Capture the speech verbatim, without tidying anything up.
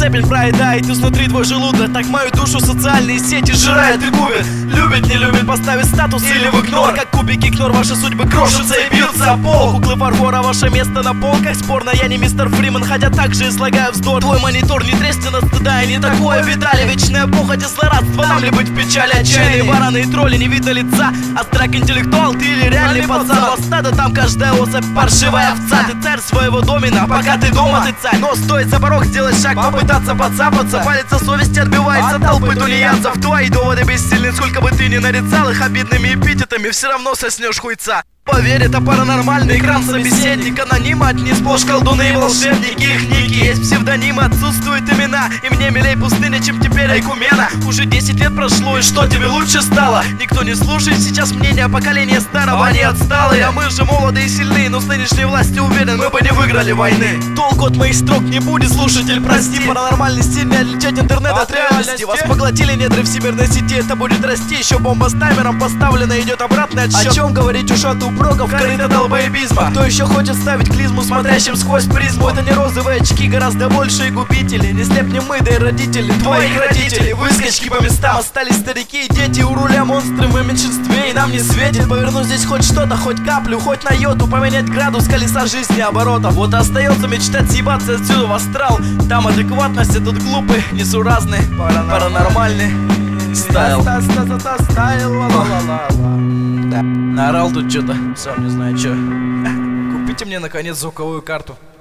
цепень проедает изнутри твой желудок. Так мою душу социальные сети сжирает и губит. Любит, не любит, поставить статус или в игнор. Как кубики кнор, ваши судьбы крошатся и бьются о пол. Куклы фарфора, ваше место на полках. Спорно, я не мистер Фриман, хотя также излагаю вздор. Твой монитор не треснет от стыда, и не такое видали. Вечная похоть и злорадство, нам ли быть в печали. Отчаянные бараны и тролли, не видно лица. Астрак интеллектуал, ты или реальный пацан. Во стадо там каждая особь паршивая овца. Ты царь своего домена, пока ты дома ты царь. Но стоит за порог сделать шаг, попытаться подцапаться. Палец совести отбивается толпы тунеядцев. Твои доводы бессильны, сколько бы ты ни нарицал их обидными эпитетами, все равно соснешь хуйца. Поверь, это паранормальный экран собеседник. Анонимы одни сплошь колдуны и волшебники. Их ники есть псевдонимы, отсутствуют имена. И мне милей пустыня, чем теперь Айкумена. Уже десять лет прошло, и что тебе лучше стало? Никто не слушает сейчас мнения поколения старого. Они отсталые, а мы же молодые и сильные. Но с нынешней властью уверен, мы бы не выиграли войны. Толку от моих строк не будет, слушатель, прости. Паранормальный стиль не отличать интернет от реальности. Вас поглотили недры всемирной сети, это будет расти. Еще бомба с таймером поставлена, идет обратный отсчет. О чем говорить ушату прогов, корыто долбоебизма? Кто еще хочет ставить клизму смотрящим сквозь призму? Это не розовые очки, гораздо больше губители. Не слепнем мы, да и родители твоих родителей. Выскочки по местам, остались старики и дети. У руля монстры мы в меньшинстве, и нам не светит повернуть здесь хоть что-то, хоть каплю, хоть на йоту. Поменять градус колеса жизни оборота. Вот и остается мечтать съебаться отсюда в астрал. Там адекватность, а тут глупый, несуразный, паранормальный стайл. Да. Наорал тут что-то, сам не знаю что. Купите мне наконец звуковую карту.